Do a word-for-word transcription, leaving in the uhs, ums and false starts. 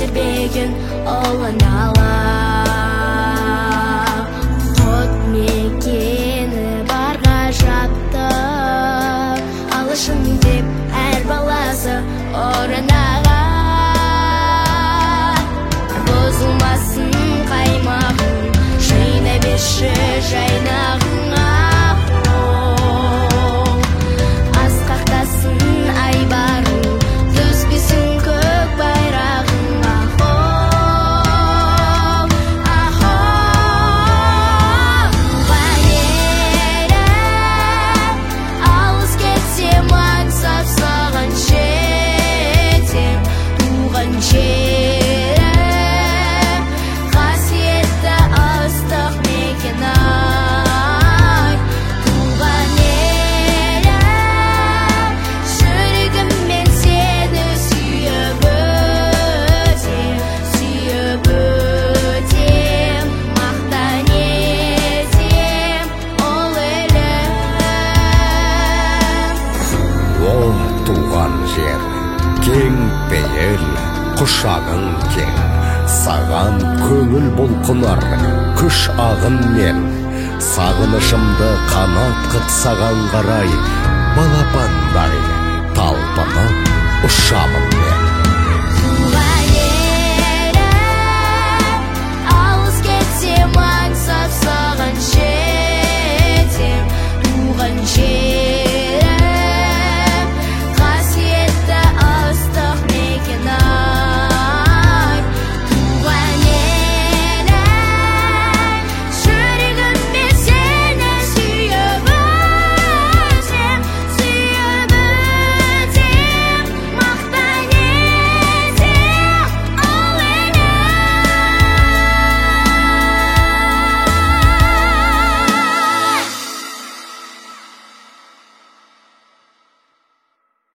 тербеген ұлын ала. Құт мекені бар ғажапты, алышын деп әр баласы орнаған. Бұзылмасын қаймағын, жайна берші жайнағыңа қол. Асқақтасын айбарың, түспесін көк байрағыңа қол. Ахол, ғайыры, алыс кетсем аңсап саған жетем. Туған жерім, қасиетті ыстық мекен ай. Туған елім, жүрегіммен сені сүйіп өтем, сүйіп өтем, мақтан етем ол елім. О, туған жер, кең пейіл, құшағың кең, саған көңіл бұлқынар күш ағынмен. Сағынышымды қанат қып саған қарай, балапандай талпынып ұшамын мен. Туған елім, алыс кетсем аңсап саған жетем. Туған жер